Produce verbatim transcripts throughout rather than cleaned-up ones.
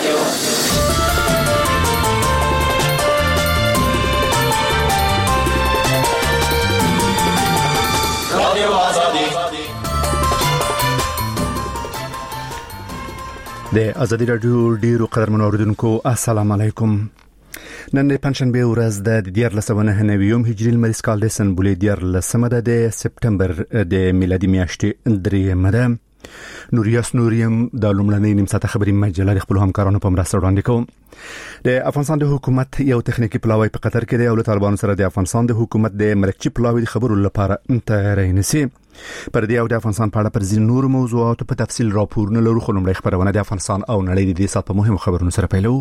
د ازادي رادیو ډیرو قدرمنو اوریدونکو السلام علیکم. نن د پنځشنبه ورځ د دیارلس سوه نوي هجري لمریز کال د سنبولې دیارلسمه ده د سپټمبر د میلادي میاشتې درېیمه ده. نوریاس نوریم د لومړنۍ نیم ساعته خبري مجله د خپل همکارانو په مرسته وړاندې کوم. د افغانستان د حکومت یو تخنیکی پلاوی په قطر کې دی او له طالبانو سره د افغانستان د حکومت د مرکزي پلاوی د خبرو لپاره تیاری نسی. پر دې او د افغانستان په اړه پر ځینو نور موضوعاتو په تفصیل راپورونه لرو، خو لومړی خبرونه د افغانستان او نړۍ د دې سات په مهمو خبرونو سره پیلو.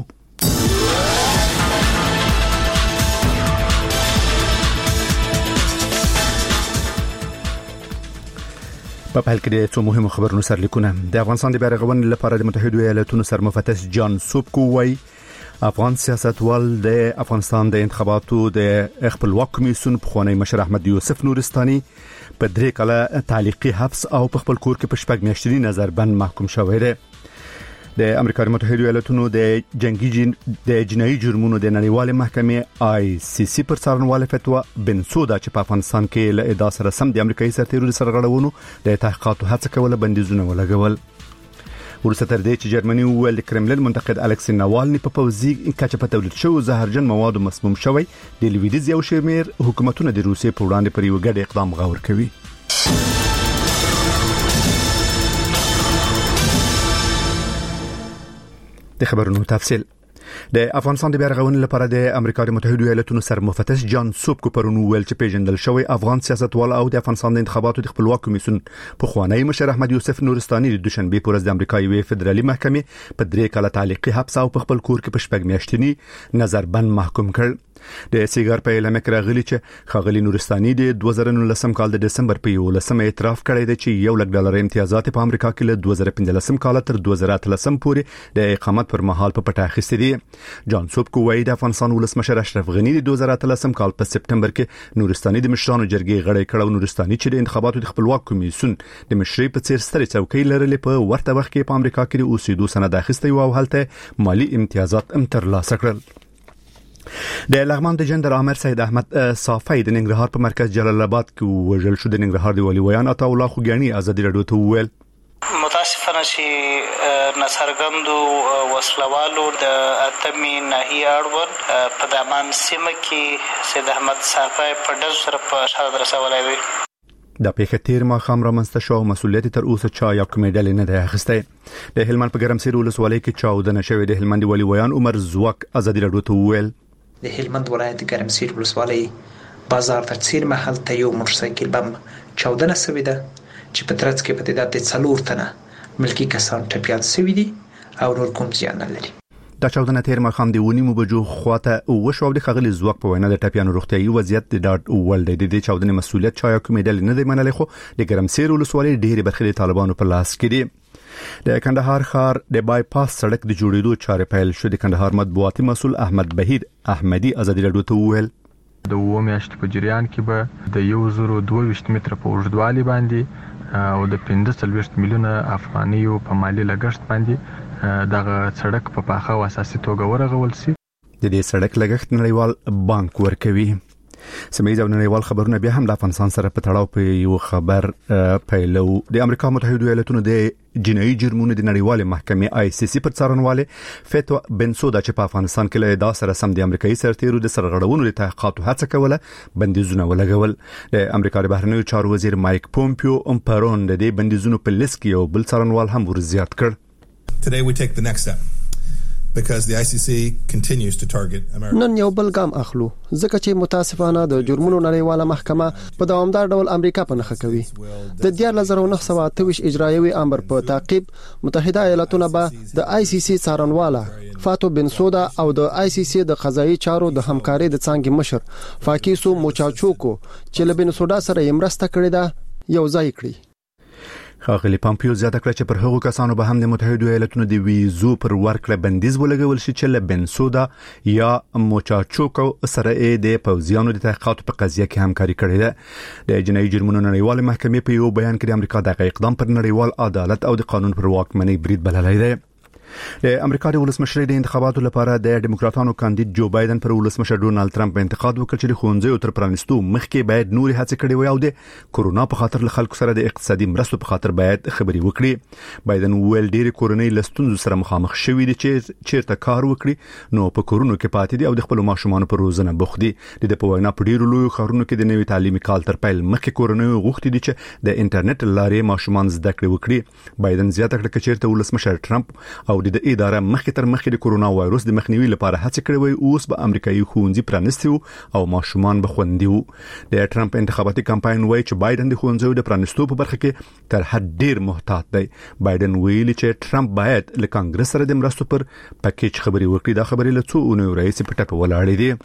په پیل کې د څو مهمو خبرونو سرلیکونه. د افغانستان د بیارغونې لپاره د متحده ایالاتونو سرمفتش جان سوبکو وايي افغان سیاستوال د افغانستان د انتخاباتو د خپلواک کمیسیون پخوانی مشر احمد یوسف نورستاني په درې کاله تعلیقي حبس او په خپل کور کې په شپږ میاشتې نظربند محکوم شوی دی. د امریکا متحده ایالاتونو د جنگي جن د جنایي جرمونو د نړیوال محکمې آی سی سی پر څارنوال فتوا بنسودا چې په افغانستان کې له ادعا سره سم د امریکایي سرتیرو سرغړونو د تحقیقاتو هڅه کوله بندیزونه ولګول. ورسته تر دې چې جرمني ویل د کرملین منتقد الکسی ناوالني په پوزي کچه په تولید شو زهرجن مواد مسموم شوی د لویدیز یو شمیر حکومتونه د روسیې په وړاندې پر یو ګډ اقدام غور کوي. د خبرونو تفصیل. د افغانستان د بیارغونې لپاره د امریکا متحده ایالاتونو سرمفتش جان سوبکو پرونو ویل چې پیژندل شوی افغان سیاستوال او د افغانستان د انتخاباتو د خپلواک کمیسیون پخوانی مشر احمد یوسف نورستاني د دوشنبه پر ورځ د امریکایي فدرالي محکمې په درې کاله تعلیقي حبس او په خپل کور کې په شپږ میاشتې نظربند محکوم کړ. د سیګار په اعلان کې راغلی چې خاغلی نورستاني د دوه زره نولسم کال د دسمبر په یولسمه اعتراف کړی دی چې یو لک ډالر امتیازات په امریکا کې له دوه زره پنځلسم کال تر دوه زره اتلسم پورې د اقامت پر مهال په پټه اخیستې دي. جان سوبکو وايي د افغانستان ولسمشر اشرف غنی د دوه زره اتلسم کال په سپټمبر کې نورستاني د مشرانو جرګې غړی کړو. نورستاني چې د انتخاباتو د خپلواک کمیسیون د مشرۍ په څیر سترې څوکۍ لرلې په ورته وخت کې په امریکا کې د اوسېدو سند اخیستی او هلته مالی امتیازات هم ترلاسه کړل. د لغمان د جندر عامر سید احمد صافی د ننګرهار په مرکز جلال آباد کې وژل شو. د ننګرهار دی ولي ویان عطا الله خوګانی ازادي رادیو ته ویل متاسفانه چې نصرګندو وسلوالو د اتمی ناحیه اړوند په دامان سیمه کې سید احمد صافی په ډز سره په شهادت رسولای وي. د پیښه تیر ما خام رامنځته شو مسؤلیت تر اوسه چا یا کومې ډلې نه ده اخیسته. د هلمند په ګرمسیر ولسوالۍ کې چاودنه شوې. د هلمند ولي ویان عمر زوک ازادي رادیو ته ویل د هلمند ولایت ګرمسیر ولسوالۍ بازار تر څیر محل ته یو موټر سایکل بم چاودنه شوې ده چې په ترڅ کې په تعداد د څلور تنه ملکی کسان ټپيان شوي دي او نور کوم زیان نه لري. دا چاودنه تیر مخام دی ونی مو بجو خواته او شو د خغلی زوک په وینا د ټپيانو روغتيایي وضعیت د ډاډ اول دی. د چاودنې مسؤلیت چا یا کومې ډلې نه دی منلې، خو د ګرمسیر ولسوالۍ ډېری برخې د طالبانو په لاس کې دي. د کندهار ښار د بای پاس سړک د جوړېدو چارې پیل شو. د کندهار مطبوعاتي مسؤل احمد بهیر احمدي ازادي رادیو ته ویل د اوه میاشتې په جریان کې به د یو زرو دوه ویشت متره په اوږدوالي باندې او د پنځه څلوېښت میلیونه افغانیو په مالی لګښت باندې دغه سړک په پاخه او اساسي توګه ورغول شي. د دې سړک لګښت نړیوال بانک ورکوي. سمېز او نړیوال خبرونه بیا هم د افغانستان سره په تړاو په یو خبر پیلو. د امریکا متحده ایالاتونو د جنایي جرمونو د نړیوال محکمې آی سی سی پر څارنواله فتوا بنسودا چې په افغانستان کې له ادعا سره سم د امریکایي سرتیرو د سرغړونو د تحقیقاتو هڅه کوله بندیزونه ولګول. د امریکا د بهرنیو چارو وزیر مایک پومپیو ام پرون د دې بندیزونو په لیست کې یو بل څارنوال هم ورزیات کړ. Today we take the next step because the I C C continues to target America. نن یو بل ګام اخلو ځکه چې متاسفانه د جرمونو نړیواله محکمه په دوامدار ډول امریکا په نخښه کوي. د دیارلس زره نهه سوه اته ویشت اجرایوي امر په تعقیب متحده ایالاتونه به د آی سی سی څارنواله فاتو بنسودا او د آی سی سی د قضایي چارو د همکارۍ د څانګې مشر فاکیسو موچاچوکو چې له بنسودا سره یې مرسته کړې ده یو ځای کړی. خاغلی پامپیو زیاته کړ چې پر هغو کسانو به هم د متحده ایالاتونو د ویزو پر ورکړه بندیز ولګول شي چې له بنسودا یا موچاچوکو سره د پوځیانو د تحقیقاتو په قضیه کې همکاري کړې ده. د جنایي جرمونو نړیوال محکمې په یو بیان کې د امریکا د اقدام پر نړیوال عدالت او د قانون پر واکمنۍ برید بللی دی. د امریکا د ولسمشر د انتخاباتو لپاره د ډیموکراتانو کاندید جو بایدن پر ولسمشر ډونالد ترامپ انتقاد وکړ چې د ښوونځیو تر پرانستو مخکې باید نور هڅې کړې وي او د کورونا په خاطر له خلکو سره د اقتصادي مرستو په خاطر باید خبري وکړي. بایدن ویل ډېر کورنۍ لستونزو سره مخامخ شوي دي چې چیرته کار وکړي نو په کورونو کې پاتې دي او د خپل ماشومان په روزنه بوخت دي. د په وینا په ډیرو لوی ښارونو کې د نوي تعلیمي کال تر پیل مخکې کورنۍ غوښتي دي چې د انټرنیټ لارې ماشومان زده کړې وکړي. بایدن زیاته کړه چې چیرته ولسمشر ترامپ او د اداره مخکې تر مخکې د کورونا وایروس د مخنیوي لپاره هڅه کړې وي اوس به امریکایي ښوونځي پرانستي او ماشومان به خوندي وو. د ټرمپ انتخاباتي کمپاین وایي چې بایدن د ښوونځیو د پرانستو په برخه کې تر حد ډیر محتاط دی. بایدن ویلي چې ټرمپ باید له کانګرس سره د مرستو پر پکیج خبري وکړي. دا خبرې له څو اونیو راهیسې په ټاټو ولاړې دي.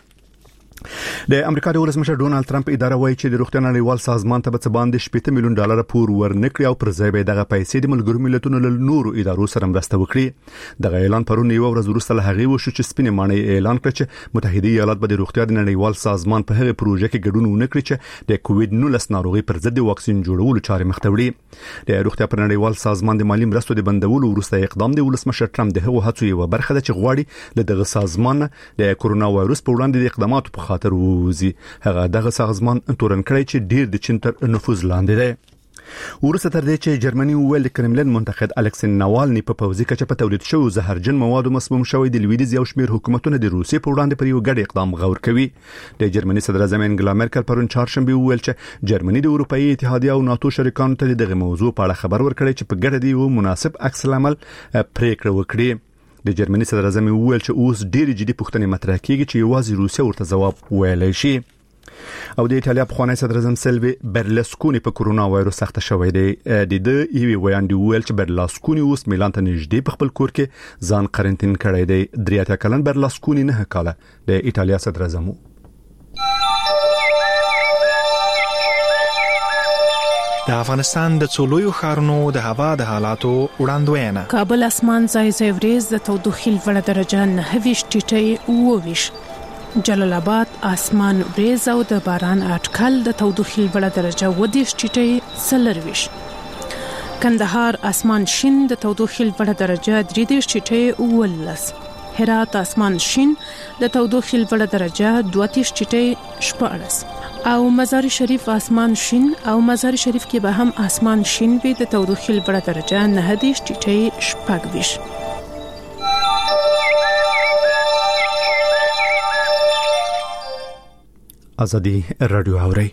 د امریکا د ولسمشر ډونالد ترامپ اداره وایي چې د روغتیا نړیوال سازمان ته به باندې شپږ میلیون ډالر پور ورنکړي او پر ځای به دغه پیسې د ملګرو ملتونو له نورو ادارو سره مرسته وکړي. دغه اعلان پرون یو ورځ وروسته له هغه وشو چې سپینې ماڼۍ اعلان کړ چې متحده ایالات به د روغتیا د نړیوال سازمان په هغه پروژه کې ګډون ونکړي چې د کووډ نولس ناروغي پر ضد واکسین جوړولو چارې مخ ته وړي. د روغتیا پر نړیوال سازمان د مالی مرستو د بندولو وروسته اقدام د ولسمشر ترامپ د هغو هڅو یو برخه ده چې غواړي له دغه سازمان د کورونا وایروس په وړاندې د اقداماتو په خاطر ووزي. هغه دغه سازمان تورن کړی چې ډیر د چین تر نفوذ لاندې دی. ورسته تر دې چې جرمني ویل کرملین منتقد الکسین ناوالني په پوځي کچه په تولید شوی زهرجن موادو مسموم شوی د لویدیز یو شمیر حکومتونه د روسیې په وړاندې پر یو ګډ اقدام غور کوي. د جرمني صدر اعظم انګلا مرکل پرون چهارشنبه ویل چې جرمني د اروپאי اتحادیه او ناتو شریکانو ته دغه موضوع په اړه خبر ورکړي چې په ګډه دی یو مناسب عکس العمل پریکړه وکړي. د جرمني صدر اعظم ویل چې اوس ډېر جدي پوښتنې مطرح کیږي چې یوازې روسیه ورته ځواب ویلای شي. او د ایتالیا په خوانی صدر اعظم سلوي برلسکونی په کورونا وایروس سخت شوی دی. د دې ایوي ویاندي ویل چې برلسکونی اوس میلان ته نږدې په خپل کور کې ځان قرنټین کړی دی. دریاته کلن برلسکونی نه کاله د ایتالیا صدر اعظم. د افغانستان د څولویو ښارونو د هوا د حالاتو وړاندوینه. کابل اسمان ځای ځای وریځ د تودوخې لوړه درجه نه ویشت ټیټه اوویش. جلال آباد اسمان وریځ او د باران اټکل د تودوخې لوړه درجه ودیش ټیټه سلرویش. کندهار اسمان شین د تودوخې لوړه درجه درې دیش ټیټه اولس. هرات اسمان شین د تودوخې لوړه درجه دوه دیش ټیټه شپاړس. او مزار شریف اسمان شین او مزار شریف کې به هم اسمان شین وي د تودوخې لوړه درجه نه دیش ټیټه شپږویش. ازادي رادیو اوري.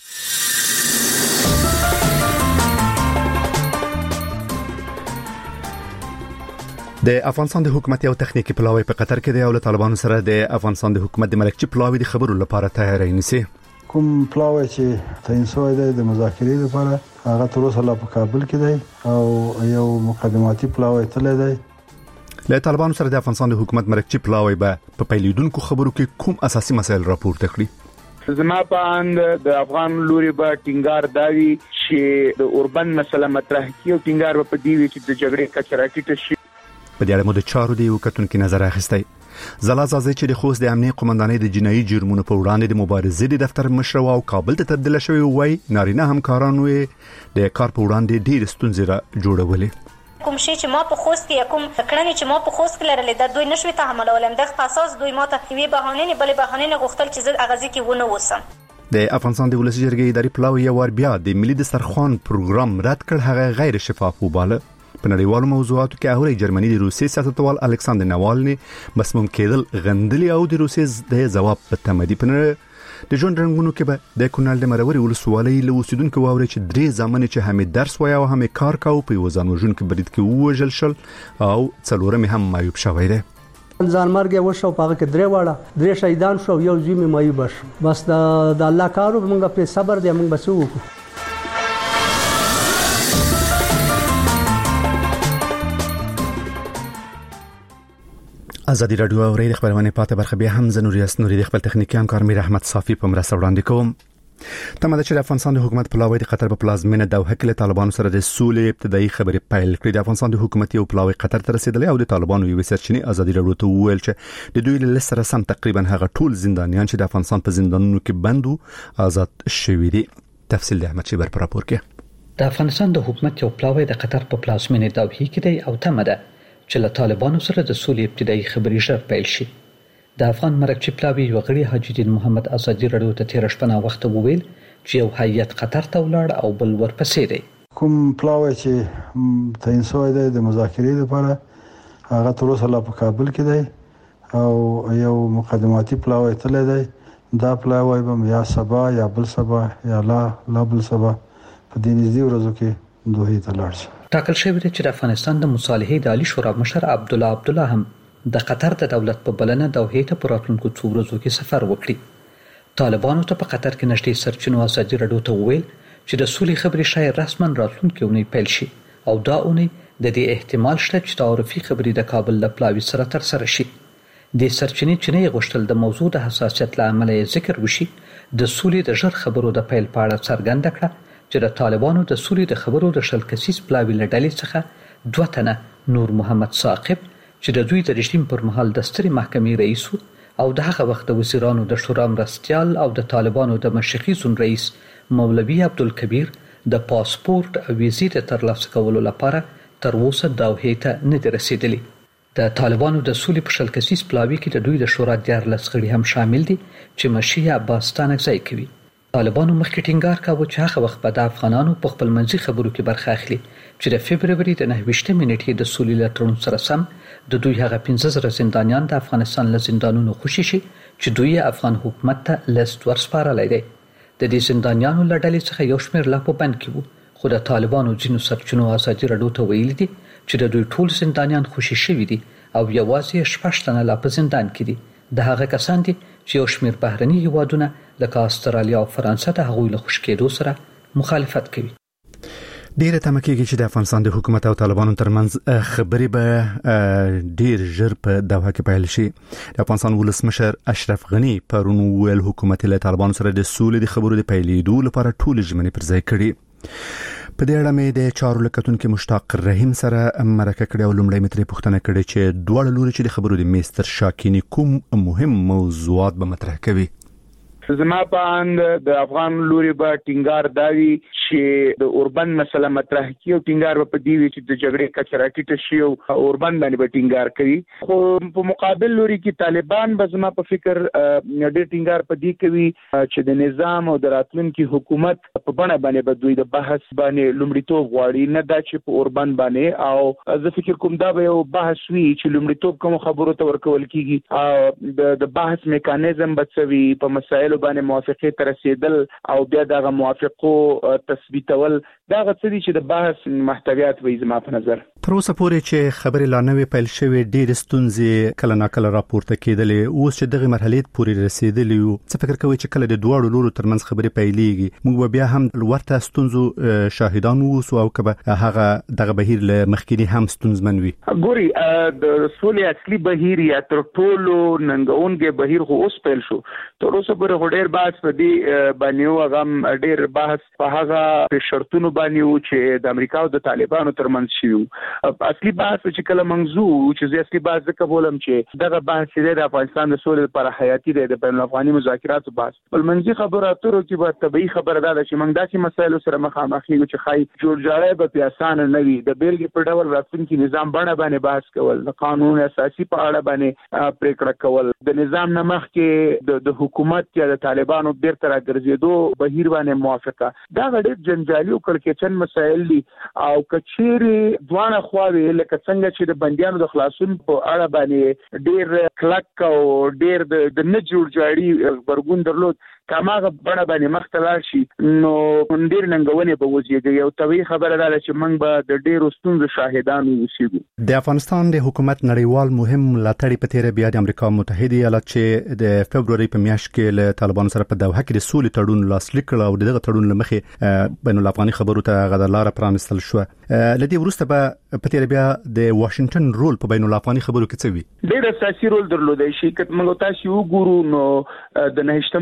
د افغانستان د حکومت یو تخنیکی پلاوی په قطر کې دی او له طالبانو سره د افغانستان د حکومت د ملکچي پلاوی د خبرو لپاره تیاری نیسي. کوم پلاوی چې تعین شوی دی د مذاکرې لپاره هغه تر اوسه لا په کابل کې دی او یو مقدماتي پلاوی تل دی. له طالبانو سره د افغانستان د حکومت ملکچي پلاوی به په پیلیدونکو خبرو کې کوم اساسي مسایل راپورته کړي. زما په اند د افغان لوري به ټینګار داوي چې د اوربن مسله مطرح کیو ټینګار په دی وی چې د جګړې کچه راټیټه شي. په دې اړه مو د چارو دی وکټونکو نظر اخیستی. زلا زازي چې د خوست د امنیت قومندانۍ د جنایي جرمونو په وړاندې د مبارزې د دفتر مشر او کابل ته تبدیل شوی وای نارینه همکارانو د کار په وړاندې ډیر ستونزې را جوړولې. کوم شي چې ما په خوست کې کوم کړنې چې ما په خوست کې لرلې د دوی نشوي تحملولم د اساس دوی ماته وی بهانه نه بلې بهانه نه غوښتل چې زه اغازي کې ونه وسم. د افغانستان د ولسی جرګې اداري پلاوی یو ور بیا د ملي دسترخوان پروګرام رد کړ. هغه غیر شفاف وباله. په نړیوالو موضوعاتو کې اوري جرمني د روسي سیاستوال الکساندر ناوالني مسموم کېدل غندلي او د روسي د جواب په تمدي پنه د ژوند رنگونو کې به د کونړ د مروري ولسوالۍ له اوسیدونکو واوري چې درې ځامن چې هم درس وای او هم کار کاوه په وزن وژن کې برید کې وژل شل او څلورم هم مایوب شوی دی. ځان مرګ وشو پاګه کې درې واړه درې شهیدان شو یو زوی می مایوب شو. بس د الله کارو موږ په صبر دې موږ بسو. ازادي رادیو اوري د خبرونه پاتې برخه به هم زنوریاس نوري د خپل تخنیکی همکار میر احمد صافي په مرسته وړاندې کوم. تمه ده چې د افغانستان د حکومت پلاوی د قطر په پلازمینه دوحه کې له طالبانو سره د سولې ابتدایي خبرې پیل کړې. د افغانستان د حکومت یو پلاوی قطر ته رسیدلی او د طالبانو یو سرچینی ازادي رادیو ته ویل چې د دوی له سره سم تقریبا هغه ټول زندانیان چې د افغانستان په زندانونو کې بندو آزاد شوي دي. تفصیل د احمد شیبر پر راپور کې. د افغانستان د حکومت یو پلاوی د قطر په پلازمینه دوحه کې دی او تمه ده چې له طالبانو سره د سولې ابتدایي خبرې ژر پیل شي. د افغان مرکزي پلاوي وغړي حاجی الدین محمد ازادي رادیو ته تیر شپه وخت وویل چې یو هیئت قطر ته ولاړ او بل ورپسې دی. کوم پلاوی چې تعین شوی دی د مذاکرې لپاره هغه تر اوسه لا په کابل کې دی او یو مقدماتي پلاوی تللی دی. دا پلاوی به یا سبا یا بل سبا یا لا لا بل سبا په دې نږدې ورځو کې دوحې ته لاړ شي. ټاکل شوی دی چې د افغانستان د مصالحې د عالی شورا مشر عبدالله عبدالله هم د قطر د دولت په بلنه دوحې ته په راتلونکو څو ورځو کې سفر وکړي. طالبانو ته په قطر کې نږدې سرچینو ازادي رادیو ته وویل چې د سولې خبرې شاید رسما راتلونکې اونۍ پیل شي او دا اونۍ د دې احتمال شته چې تعارفي خبرې د کابل له پلاوي سره ترسره شي. د سرچینې چې نه غوښتل د موضوع د حساسیت له امله ذکر وشي د سولې د ژر خبرو د پیل په اړه څرګنده کړه چې د طالبانو د سولې د خبرو د شل کسیز پلاوي له ډلې څخه دوه تنه نور محمد ثاقب چې د دوی د رژیم پر مهال د سترې محکمې رئیس او د هغه وخت د وزیرانو د شورا مرستیال او د طالبانو د مشرقي زون رئیس مولوي عبدالکبیر د پاسپورت او ویزې د ترلاسه کولو لپاره تر اوسه دوحې ته نه دي رسیدلي. د طالبانو د سولې په شل کسیز پلاوي کې د دوی د شورا دیارلس غړي هم شامل دي چې مشي عباس ستانکزی کوي. طالبانو مخکې ټینګار کاوه چې هغه وخت به د افغانانو په خپل منځي خبرو کې برخه اخلي چې د فبروري د نهه ویشتمې نیټې د سولې له تړون سره سم د دوی هغه پنځه زره زندانیان د افغانستان له زندانونو خوشي شي چې دوی افغان حکومت ته لیست ورسپارلی دی. د دې زندانیانو له ډلې څخه یو شمېر لا په بند کې وو خو د طالبانو ځینو سرچینو ازادي رادیو ته ویلي دي چې د دوی ټول زندانیان خوشي شوي دي او یوازې شپږ تنه لا په زندان کې دي. د هغه کسان دي چې یو شمېر بهرني هیوادونه لکه استرالیا او فرانسه د هغوی له خوشي کېدو سره مخالفت کوي. ډیره تمه کېږي چې د افغانستان د حکومت او طالبانو ترمنځ خبرې به ډیر ژر په دوحه کې پیل شي. د افغانستان ولسمشر اشرف غنی پرون ویل حکومت له طالبانو سره د سولې د خبرو د پیلېدو لپاره ټول ژمنې پر ځای کړي. په دې اړه مې د چارو لکتونکو مشتاق رحیم سره مرکه کړې او لومړی متري پوښتنه کړې چې دواړه لوري چې د خبرو د میستر شاکینی کوم مهم موضوعات به مطرح کوي. زما په اند د افغان لوري به ټینګار داوي چې د اوربند مسله مطرح کیو ټینګار په دی وی چې د جګړې کچره کیټ شي او اوربند باندې به ټینګار کوي. خو په مقابل لوري کې طالبان به زما په فکر ډېر ټینګار په دی کوي چې د نظام او د راتلونکي حکومت په بڼه باندې به دوی د بحث باندې لومړیتوب غواړي نه دا چې په اوربند باندې او زه فکر کوم دا به یو بحث وي چې لومړیتوب کوم خبرو ته ورکول کیږي او د بحث میکانیزم بچوي په مسایلو باندې موافقه تر رسیدل او بیا دغه موافقو تثبیتول دا غوښتي چې د بحث محتویات وي زما په نظر. تر اوسه پورې چې خبرې لا نوې پیل شوې ډېر ستونزې کله ناکله راپورته کېدلې اوس چې دغه مرحله پورې رسیدلې یو څه فکر کوي چې کله د دوه لورو ترمنځ خبرې پیلېږي موږ بیا هم ورته ستونزو شاهدان وو او کبه هغه دغه بهیر له مخکینی هم ستونزمن وي. ګوري د سولې اصلي بهیر یا تر ټولو ننګونګي بهیر خو اوس پیل شو. تر اوسه پورې ډېر بحث په دې باندې وغم ډېر بحث په هغه شرطونو باندې چې د امریکا او د طالبانو ترمنځ شي. اصلي بحث چې کله منځو چې اصلي بحث ځکه بولم چې دغه بحث د افغانستان د سولې لپاره حیاتي دی د بین الافغاني مذاکراتو بحث. بل منځي خبره اترو کې به طبيعي خبره ده چې موږ داسې مسایلو سره مخامخ یو چې خای جوړجاړی به په اسانه نه وي. د بیلګې په ډول راتلونکي نظام بڼه باندې بحث کول د قانون اساسي په اړه باندې پریکړه کول د نظام نه مخکې د حکومت یا د طالبانو بیرته راګرځېدو بهیر باندې موافقه دا ډېر جنجالي او کړکېچن مسایل دي او کچېرې دوانه خواوي لکه څنګه چې د بنديانو د خلاصون په اړه باندې ډېر کلک او ډېر د نه جوړجاړي برګون درلود کماغه بڼه باندې مختلف شي نو ډېر ننګونې به وځي. یو طبيعي خبره ده چې موږ به د ډېرو ستونزو شاهدان اوسېږو. د افغانستان د حکومت نړیوال مهم ملاتړي په تیر بیا د امریکا متحده ایالات چې د فبرवरी په میاشت کې له طالبانو سره په دوحه کې د سولې تړون لاسلیک کړ او دغه تړون لمخې بین الافغاني خبرو ته غدلاره پرانستل شو. لدی ورسته به په تیر بیا د واشنگټن رول په بین الافغاني خبرو کې څه وی؟ ډېر اساسي رول درلودای شي. کله موږ تاسو وګورو نو د نهشتم د فبرवरी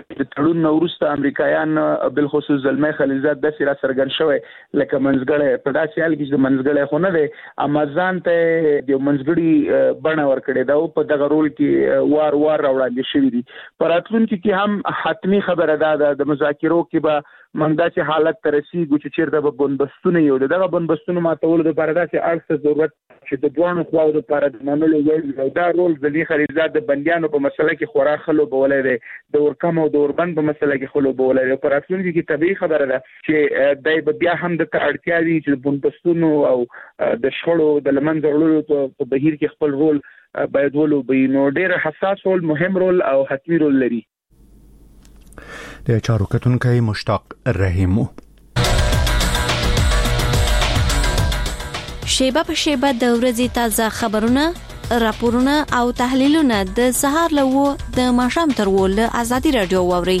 د تړون وروسته امریکایان بل خصوص زلمي خلیلزاد د سره سرګن شوی لکه منځګړی په داسې حال کې چې منځګړی خو نه دی امازان ته د منځګړي بڼه ورکړې دا په دغه رول کې وار وار راوړل شوی دي پر راتلونکي کې هم حتمی خبره ده د مذاکرو کې به موږ داسې حالت ته رسیږو چې چیرته به بندبستونه یو دغه بندبستونه ماتولو لپاره داسې اړخ ضرورت چې د دوه خواو لپاره د منلو یو دا رول زلمي خلیلزاد د بندیانو په مسله کې خورا خلو بولای دی د ورکم او د اوربند په مسله کې خلو بولای دی پر راتلونکي کې طبيعي خبره ده چې دای بیا هم د اړتیا دي چې بندبستونو او د شخړو د لمنځه وړلو په بهیر کې خپل رول باید ولوبي نو ډېر حساس رول مهم رول او حتمی رول لري. د چارو کتونکي مشتاق رحیمو شیبه په شیبه د ورځې تازه خبرونه راپورونه او تحلیلونه د سهار لوو د ماښام تر ول ازادي رادیو ووري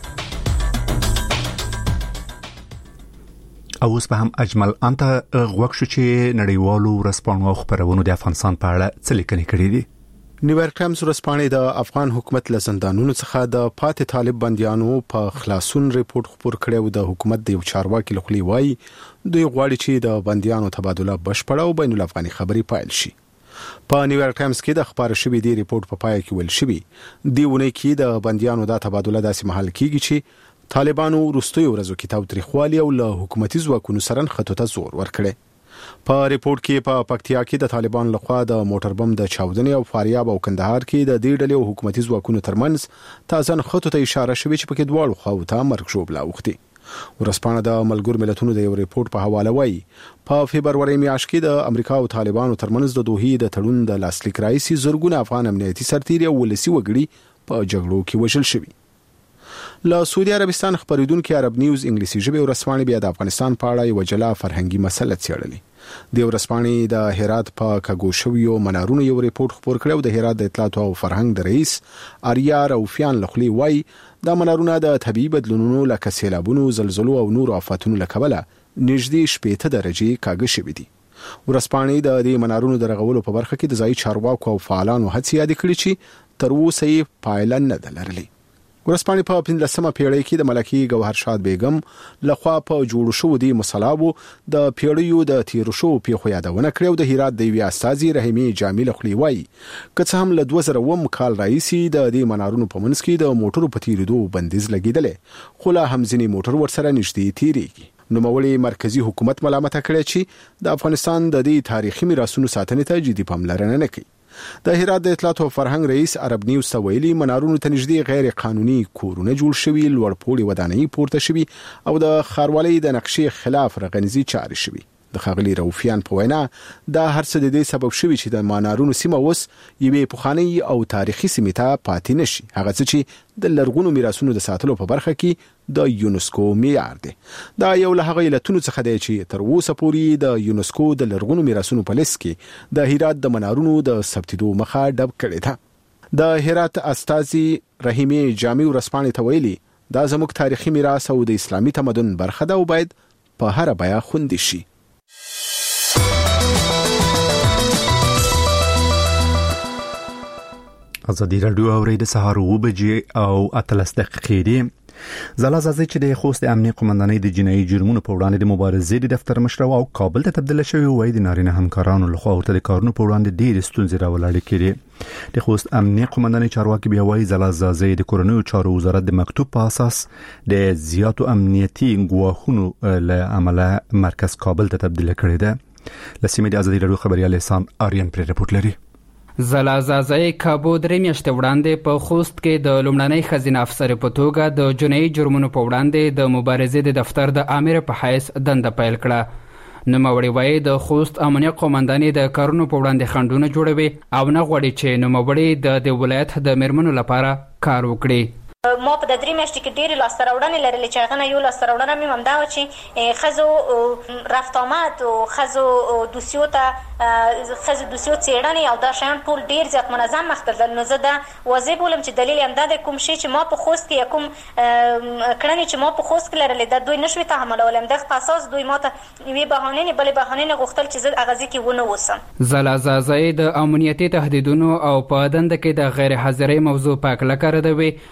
او اوس به هم اجمل انت غوښ چې نړیوالو ورسپانو خبرونو د افغانستان په اړه څه لیکنې کړې دي. نیویارک ټایمز ورسپانې د افغان حکومت له زندانونو څخه د پاتې طالب بنديانو په خلاصون ریپورت خبر کړی او د حکومت د یو چارواکي لخوا وایي دوی غواړي چې د بنديانو تبادله بشپړه او بین الافغاني خبري پایل شي. په نیویارک ټایمز کې د خبر شوی دی ریپورت په پای کې ویل شوی دیونه کې د بنديانو د تبادله داسې محل کېږي چې طالبانو وروستیو ورځو کې تاوتریخوالي او له حکومتي ځواکونو سره خطو ته زور ورکړي. په ریپورت کې په پکتیا کې د طالبان لخوا د موټر بم د چاودنې او فاریاب او کندهار کې د دې ډلې او حکومتي ځواکونو ترمنځ تازه خطو ته اشاره شوې چې پکې دواړو خواو ته مرګ ژوبله اوختي. ورسپانه د ملګرو ملتونو د یو ریپورت په حواله وایي په فبرवरी میاشت کې د امریکا او طالبانو ترمنځ د دوحې د تړون د لاسلیک رئیس زرګونه افغان امنیتي سرتیري او ولسی وګړي په جګړو کې وژل شوي. له سعودي عربستان خبرېدونکو عرب نیوز انګلیسي ژبه ورسپانه بیا د افغانستان په اړه یو جلا فرهنګي مسله څېړلې. د ورسپانه د هرات په کاګوشویو منارونو یو ریپورت خبر کړو د هرات د اطلاعات او فرهنګ د رئیس آریا روفیان لخوا وایي د منارونو د طبيعي بدلونونو لکه سیلابونو زلزلو او نور آفاتونو لکبله نږدې شپږ درجه کاږه شوې دي. ورسپانه د دې منارونو د رغولو په برخه کې د ځای چارواکو او فعالانو هڅې یاد کړې چې تر اوسه یې پایله نه ده لرلې. ورسپانه په پنځلسمه پیړۍ کې د ملکي گوهر شاد بیگم لخوا په جوړ شو دي مصالحو د پیړیو د تیر شو پیښو یادونه کړو. د هرات د وی استاذي رحیمي جامیل خلیوای کڅ هم له دوه زره اووه کال رئیسي د دې منارونو په منځ کې د موټرو په تیریدو بندیز لګیدل خو لا هم ځینې موټر ورسره نږدې تیریږي. نو مولي مرکزی حکومت ملامت کړی چې د افغانستان د دې تاریخي میراثونو ساتنې ته جدي پاملرنه نه کوي. د هرات د اطلاعات او فرهنګ رئیس عرب نیوز ویلي منارونو ته نږدې غیر قانوني کورونه جوړ شوي لوړ پوړي ودانۍ پورته شوي او د خاروالۍ د نقشې خلاف رغنځي چاري شوي. د خاغلی روفیان په وینا دا هر څه د دې سبب شوی چې د منارونو سیمه اوس یوې پخوانی او تاریخي سیمه ته پاتې نشي. هغه څه چې د لرغونو میراثونو د ساتلو په برخه کې د یونسکو معیار دی. دا یو له هغه علتونو څخه دی چې تر اوسه پورې د یونسکو د لرغونو میراثونو په لیست کې د هرات د منارونو د ثبتېدو مخه ډب کړې ده. د هرات استاذي رحیمي جامع ورسپانې ته ویلي دا زموږ تاریخي میراث او د اسلامي تمدن برخه ده او باید په هر بیا خوندي شي. ازادي رادیو اورید سهار و بجې او اتلس دقیقې دي. زلا زازي چې د خوست امنیه قومندانۍ د جنایي جرمونو په وړاندې د مبارزې د دفتر مشر او کابل ته تبدیل شوی وای د نارینه همکارانو لخوا ورته د کارونو په وړاندې ډېر ستونزې راولاړې کړي. د خوست امنیه قومندانۍ چارواکي بیا وای زلا زازي د کورنیو چارو وزارت د مکتوب په اساس د زیاتو امنیتي ګواښونو له امله مرکز کابل ته تبدیل کړی ده. لسیمه د ازادي رادیو خبريال احسان آریان پر رپورت لري. زلازازای کابو درې میاشتې وړاندې په خوست کې د لومړنۍ خزینه افسر په توګه د جنایي جرمونو په وړاندې د مبارزې د دفتر د امیر په حیث دنده پیل کړه. نوموړی وایي د خوست امنیه قومندانۍ د کارونو په وړاندې خنډونه جوړوي او نه غواړي چې نوموړی د ولایت د میرمنو لپاره کار وکړي. ما په د درې میاشتې کې ډېرې لاسته راوړنې لرلې چې هغه نه یو لاسته راوړنه مې همدا وه چې ښځو رفت آمد او ښځو دوسیو ته ښځو دوسیو څېړنې او دا شیان ټول ډېر زیات منظم مخ ته تلل. نو زه دا واضح بولم چې دلیل یې همدا دی کوم شی چې ما په خوست کې یا کوم کړنې چې ما په خوست کې لرلې دا دوی نه شوې تحملولی. همدغه په اساس دوی ما ته یوې بهانې نه بلې بهانې نه غوښتل چې زه هغه ځای کې ونه اوسم. زلازازۍ د امنیتي تهدیدونو او په دنده کې د غیر حاضرۍ موضوع په کلکه ردوي او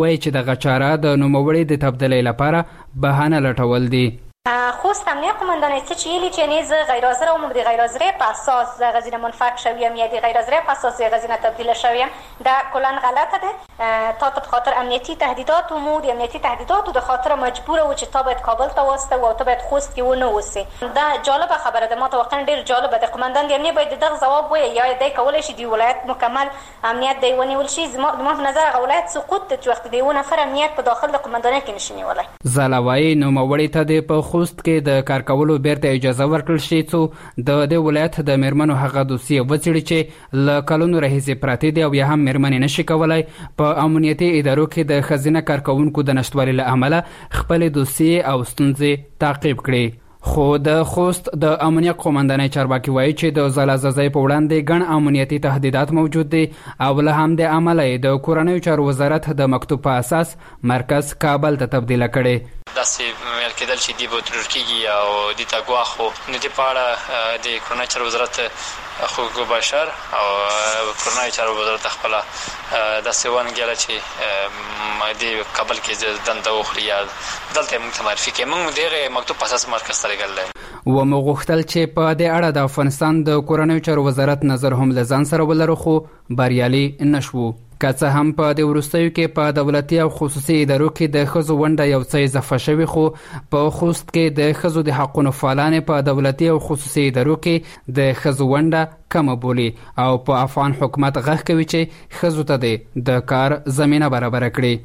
وایي چې د غچاره د نوموړي د تبدیلۍ لپاره بهانه لټول دي. خوست امنیه قماندانۍ څه چې ویلي چې نیز غیر حاضر او د غیر حاضر په اساس د غزینه منفک شویم یا د غیر حاضر په اساس د غزینه تبدیل شویم دا کلا غلطه ده. تا به خاطر امنیتی تهدیدات و مود امنیتی تهدیدات و به خاطر مجبور و چې تا باید کابل ته واسطه و تا باید خوست کې و نه وسی. دا جالبه خبره ده. ما ته واقعا ډیر جالبه ده. قماندان د امنیه باید دغه جواب وایي یا دای کولای شي دی ولایت مکمل امنیت دی ونیول شي. زما د ما په نظر ولایت سقوط ته چې وخت دی و نفر امنیت په داخل د قماندانۍ کې نشي نیولای. زلاوی نوموړي ته د په خوست کې د کار کولو بیرته اجازه ورکړل شي څو د دې ولایت د میرمنو هغه دوسیه وڅېړي چې له کلونو راهیسې پراته دي او یا هم میرمنې نشي کولای په امنیتي ادارو کې د ښځینه کارکوونکو د نشتوالي له امله خپلې دوسیې او ستونزې تعقیب کړي. خو د خوست د امنیه قومندانۍ چارواکي وایي چې د زلزلې په وړاندې ګڼ امنیتي تهدیدات موجود دي او له همدې امله د کورنیو چارو وزارت د مکتوب په اساس مرکز کابل ته تبدیل کړي. داسې ویل کېدل چې دی به ترور کېږي او دې ته ګواښ و. نو دې په اړه د کورنیو چارو وزارت حقوق بشر او کورنیو چارو وزارت خپله داسې ونګېله چې د کابل کې دنده وخوري یا دلته موږ ته معرفي کړي. موږ د هغې مکتوب په اساس مرکز ته لېږلی. ومو غوښتل چې په دې اړه د افغانستان د کورنیو چارو وزارت نظر هم له ځان سره ولرو خو بریالي نه شوو. که څه هم په د وروستیو کې په دولتي او خصوصي ادارو کې د ښځو ونډه یو څه اضافه شوې خو په خوست کې د ښځو د حقونو فعالانې په دولتي او خصوصي ادارو کې د ښځو ونډه کمه بولي او په افغان حکومت غږ کوي چې ښځو ته د کار زمینه برابره کړي.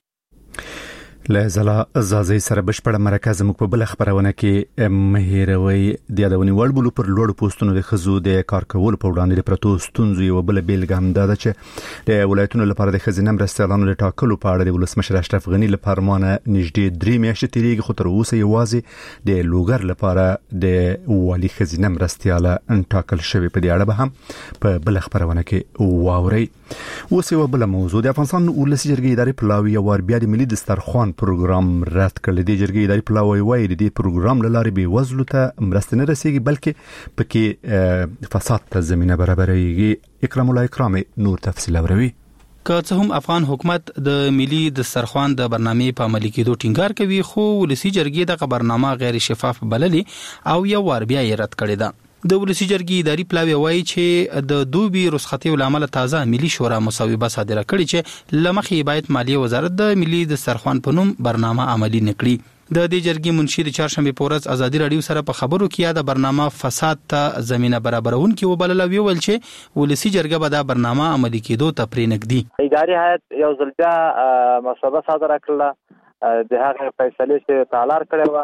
له زلا زازي سره بشپړه مرکز مو په بل خبرونه کې مهیروي د یادونې وړ بلو پر لوړ پوسټونو د خزو د کار کول په وړاندې د پروتو ستونزې او بل بیلګه هم ده چې د ولایتونو لپاره د خزینه مرستيالانو د ټاکلو په اړه د ولسمشر اشرف غنی له فرمانه نږدې درې میاشتې تیریږي خو تر اوسه یوازې د لوګر لپاره د والی خزینه مرستياله ټاکل شوی. په دې اړه به هم په بل خبرونه کې واوري. اوس یو بل موضوع د افغانستان ولسی جرګې ادارې پلاوی او بیا د ملي دسترخوان پروګرام رد کړل. د جرګې ادارې پلاوی وایي د پروګرام لاره به وزلو ته مرسته نه رسیږي بلکې پکې فساد ته زمينه برابرېږي. اکرام الله اکرامي نور تفصیل اوروي. که څه هم افغان حکومت د ملي دسترخوان د برنامې په عملي کېدو ټینګار کوي خو ولسی جرګې د برنامه غیر شفاف بللې او یو ور بیا یې رد کړی ده. د ولسی جرګې اداري پلاوی وایي چې د دوبي رخصتي ولامل تازه ملي شورا مصوبه صادره کړې چې لمخې باید مالیه وزارت د ملي دسترخوان په نوم برنامه عملی نکړي. د دې جرګې منشي د چهارشنبه په ورځ ازادي رادیو سره په خبرو کې یاد برنامه فساد ته زمينه برابرونکي وبلل او ویل چې ولسی جرګه به دا برنامه عملی کېدو ته پرې نګدي. اداري هیئت یو ځل بیا مصوبه صادره کړله د هغه فیصله چې تعلق کړو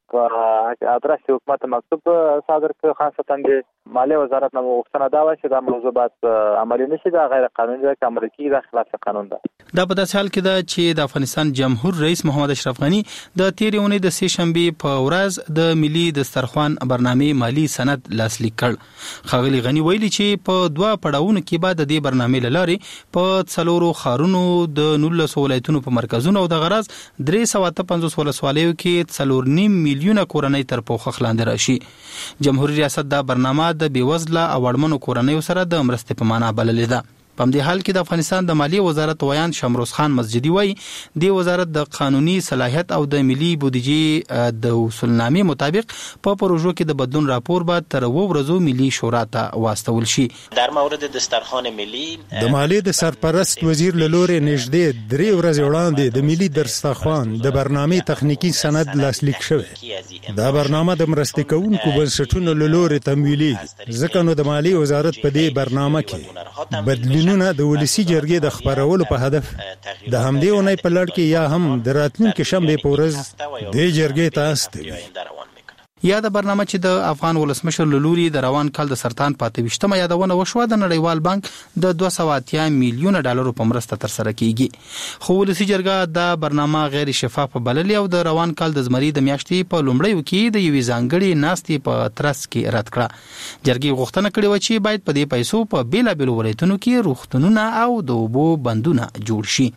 په ادرس حکومت مکتوب صادر کړ. خاصه د مالیه وزارت نه وغوښتنه دا و چې دا موضوعات عملي نشي دا غیر قانوني ده چې عملي کیږي د خلاف قانون ده. دا په داسې حال کې ده چې د افغانستان جمهور رئیس محمد اشرف غنی د تیرې اونۍ د سه شنبه په ورځ د ملي دسترخوان برنامه مالی سند لاسلیک کړ. خغلی غنی ویلي چې په دوه پړاوونو کې بعد د دې برنامه لارې په څلورو خارونو د نولس ولایتونو په مرکزونو او د غرض درې سوه پنځوس ولسوالیو کې څلور نیم میلیونه کورنۍ تر پوښښ لاندې راشي. جمهوریت ریاست دا برنامه د بیوزله او اړمنو کورنیو سره د مرستې په معنا بللې ده. په دې حال کې د افغانستان د مالیه وزارت ویان شمروز خان مسجدي وایي د وزارت د قانوني صلاحیت او د ملي بودیجې د اصولنامې مطابق په پروژو کې د بدلون راپور به تر و ورځو ملي شورا ته واستول شي. در مورد دسترخوان ملي د مالیې د سرپرست وزیر له لوري نږدې درې ورځې وړاندې د ملي دسترخوان د برنامې تخنیکی سند لاسلیک شوی. دا برنامه د مرستې کوونکو بنسټونو له لوري تمویلي ځکه نو د مالیې وزارت په دې برنامه کې بدلون نونه د ولسی جرګې د خبرولو په هدف د همدې اونۍ په لړ کې یا هم د راتلونکي شنبه په ورځ د جرګې ته استوي. یا د برنامه چې د افغان ولسمشر لوري د روان کال د سرطان پاتې وشتمه یادونه وشو د نړیوال بانک د دوه سوه اتیا میلیونه ډالرو په مرسته تر سره کیږي. خو ولسی جرګه د برنامه غیر شفاف بللې او د روان کال د زمری د میاشتې په لومړیو کې د یوې ځانګړي ناستې په ترڅ کې رد کړه. جرګې غوښتنه کړې و چې باید په دې پیسو په بیلابېلو ولایتونو کې روغتونونه او د اوبو بندونه جوړ شي.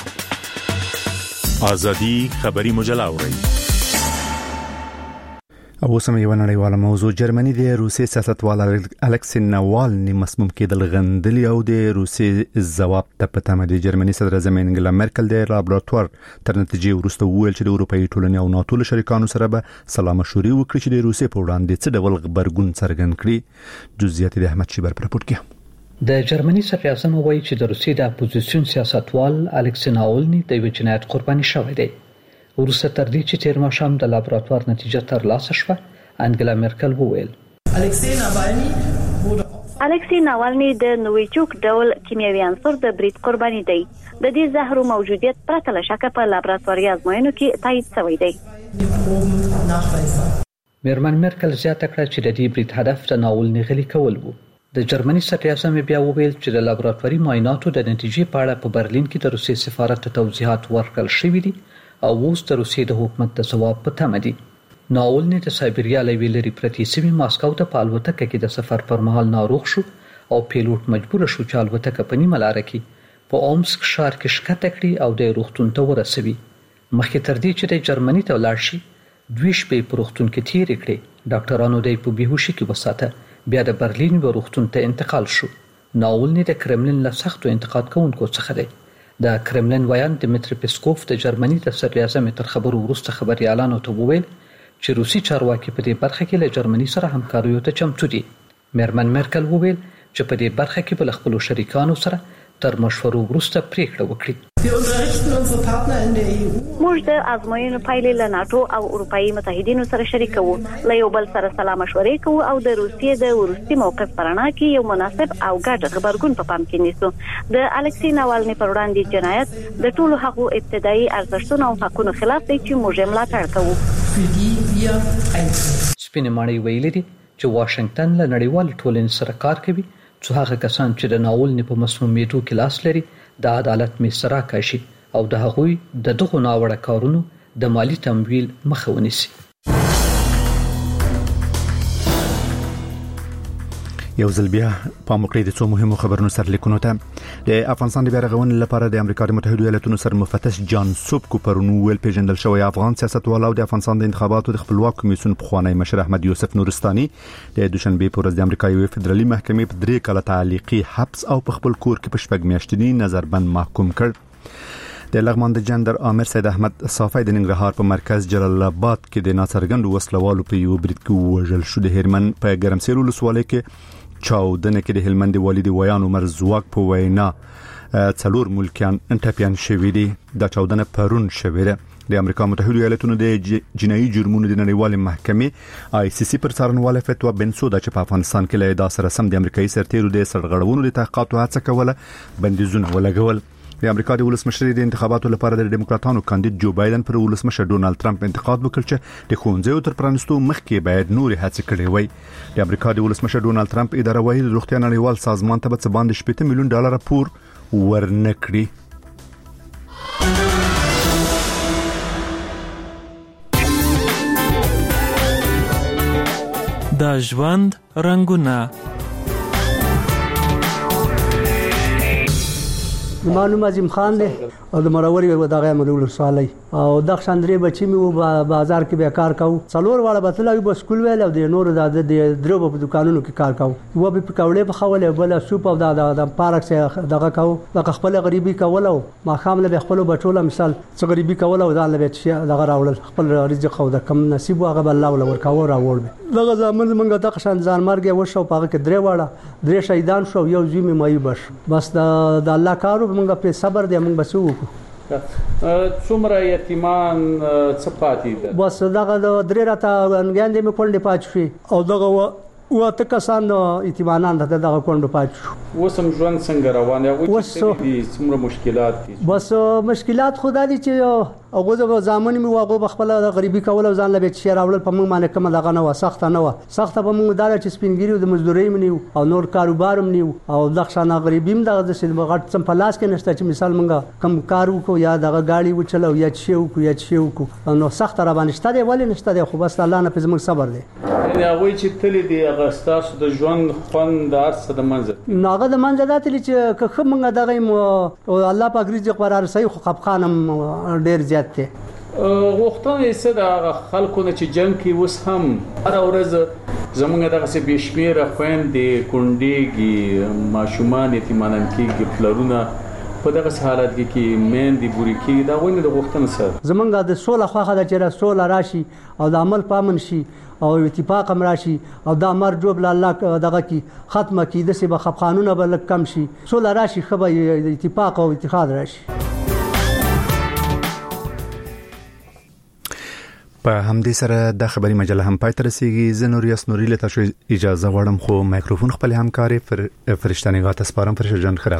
ازادي خبري مجله اوري. او سم یو نړیواله موضوع جرمني د روسي سیاستوال الکسی ناوالني مسموم کېدل غندلی او د روسي ځواب ته په تمه د جرمني صدر اعظم انګلا مرکل د لابراتوار تر نتیجې وروسته وویل چې د اروپאי ټولنې او ناتو له شریکانو سره به سلا مشورې وکړي چې د روسي په وړاندې څه ډول غبرګون څرګند کړي. جزئیات د احمد شیبر پر راپورټ کې د جرمني صدر اعظم وایي چې د روسي د اپوزیسیون سیاستوال الکسی ناوالني د یو جنایت قرباني شوی دی. ورسته تر دې چې تیر ماښام د لابراتوار نتیجه ترلاسه شوه، انګلا مرکل وویل الکسی ناوالني د نوویچوک ډول کیمیاوي عنصر د برید قرباني دی. د دې زهرو موجودیت پرته له شکه په لابراتواري ازموینو کې تایید شوی دی. میرمن مرکل زیاته کړه چې د دې برید هدف د ناولني غلي کول وو. د جرمني صدر اعظم بیا وویل چې د لابراتواري معایناتو د نتیجې په اړه په برلین کې د روسي سفارت ته توضیحات ورکړل شوي دي او اوس د روسیې د حکومت د ځواب په تمه دي. ناولني د سایبریا له ویلری پرتی سیمې ماسکو ته په الوتکه کې د سفر پر مهال ناروغ شو او پیلوټ مجبور شو چې الوتکه په نیمه لار کې په اومسک ښار کې ښکته کړي او د روغتون ته ورسوي. مخکې تر دې چې د جرمني ته ولاړ شي دوی شپې په روغتون کې تیرې کړې. ډاکټرانو د په بیهوشي کې وساته، بیا د برلین و روغتون ته انتقال شو. ناولني د کرملین له سختو انتقاد کوونکو څخه دی. د کرملین ویان دمیتری پیسکوف د جرمني د صدر اعظم تر خبرو وروسته خبريالانو ته وویل چې روسي چارواکي په دې برخه کې له جرمني سره همکاریو ته چمتو دي. میرمن مرکل وویل چې په دې برخه کې بل خپل شریکانو سره تر مشورو وروسته پریکړه وکړي. موږ د ازموینو پایلې له ناتو او اروپאי متحدینو سره شریکو، له یو بل سره سلا مشورې کوو او د روسیې د ورستي موقف پرانا کې یو مناسب او ګډ خبرګون په پام کې نیسو. د الکسی ناوالني پر وړاندې جنایت د ټولو هغو ابتدایي ارزښتونو او حقوقو خلاف دی چې موږ ملاتړ کوو. سپینې ماڼۍ ویلي دي چې واشنگټن له نړیوال ټولنې سره کار کوي څو هغه کسان چې د ناولني په مسمومیتو کې لاس لري د عدالت مې سره کاشي او د هغوی د دغو ناوړه کارونو د مالی تمویل مخه ونیسي. یو ځل بیا په مقرې د څو مهمو خبرونو سره لیکونو ته د افغانستان د بیرغون لپاره د امریکا د متحده ایالاتونو سر مفتش جان سوبکو پرونو ویل پیژندل شوی افغان سیاستوال او د افغانستان د انتخاباتو د خپلواک کمیسیون پخوانی مشر احمد یوسف نورستاني د دوشنبه په ورځ د امریکا یو فدرالي محکمې په درې کاله تعلیقي حبس او په خپل کور کې په شپږ میاشتنی نظربند محکوم کړ. د لغمان د جندر عامر سید احمد صافی د ننګرهار په مرکز جلال آباد کې د ناڅرګند وسلوالو په یو برید کې وژل شو. د هرمن په ګرمسیر ولسوالۍ کې چاودنه کې د هلمند والي د ویان عمر زواک په وینا څلور ملکیان انټپیان شوی دي. دا چاودنه پرون شوی ده. د امریکا متحده ایالاتونو د جنایي جرمونو د نړیوال محکمې آی سی سی پر څارنواله فتوا بنسودا چې په افغانستان کې له ادعا سره سم د امریکایي سرتیرو د سرغړونو د تحقیقاتو هڅه کوله بندیزونه ولګول. د امریکا د ولسمشر د انتخاباتو لپاره د ډیموکراتانو کاندید جو بایدن پر ولسمشر ډونالد ټرمپ انتقاد وکړ چې د ښوونځیو تر پرانستو مخکې باید نورې هڅې کړې وای. د امریکا د ولسمشر ډونالد ټرمپ اداره وايي د روغتیا نړیوال سازمان ته به څه باندې شپږ میلیون ډالر پور ورنکړي. د ژوند رنگونه مانو عظیم خان دی او د مروري و دغه ملول صالح او د خندري بچی می و بازار کې به کار کاو څلور واړه بتلای په سکول ویل او د نور د درو په دکانونو کې کار کاو و په پکوړې په خوله بل سوپ او د پارک سره دغه کاو د خپل غریبي کول او ما خامله به خپل بټوله مثال څو غریبي کول او ځان له چې دغه راول خپل رزق خو د کم نصیب هغه بل الله ول ورکاو راول دغه ځامن منګه د قشان ځان مرګ وشو په کې درې واړه درې شهیدان شو یو زمي مې بش بس د الله کارو منګه په صبر دې موږ بسو څومره یتیمان څه پاتې ده بس دغه درې راته انګاندې مې کولې پات شي او دغه و ته کسان ایتمانان د دغه کونډو پات شو. وسم ژوند څنګه روان دی او څومره مشکلات دي؟ بس مشکلات خدای دي چې هغه د ځامن می واغو بخپل د غریبي کول او ځان له شي راول په موږ باندې کوم دغه نه سخت نه و سخت په موږ دار چې سپینګری د مزدوري منیو او نور کاروبار منیو او د ښانه غریبیم دغه د سید غټ سم پلاس کې نشته چې مثال موږ کم کار وکړو یا دغه گاډي وچلو یا شی وکړو یا شی وکړو نو سخت را باندې شته دی ولې نشته دی خو بس الله نه په موږ صبر دی. یعنی هغه چې تل دی هغه ستاسو د ژوند خوند د ارسه د منځ ناغه د منځ داتلی چې که موږ دغه الله پاک رزق قرار صحیح خو خپخانم ډیر زیات دی غوښتنه یې څه د خلکو نه چې جنگ کې اوس هم هر ورځ زمونږ دغه څه بشمیره خويندې کونډېږي ماشومان یتیمانان کېږي پلرونه په دغه حالت کې کې مېندې بوري کې دا ونه د غوښتنه سره زمونږ د سوله خوخه د چیرې سوله راشي او د عمل پامن شي او اتفاق هم راشي او دا امر جوړ الله دغه کې ختمه کې د سبا قانون به کم شي سوله راشي خبر اتفاق او اتحاد راشي. په همدې سره د خبري مجله هم پای ته رسیږي. زه نوریاس نوري له تاسو اجازه غواړم خو مایکروفون خپل همکاري فرشتنی غاټه سپارم فرشت جان خراب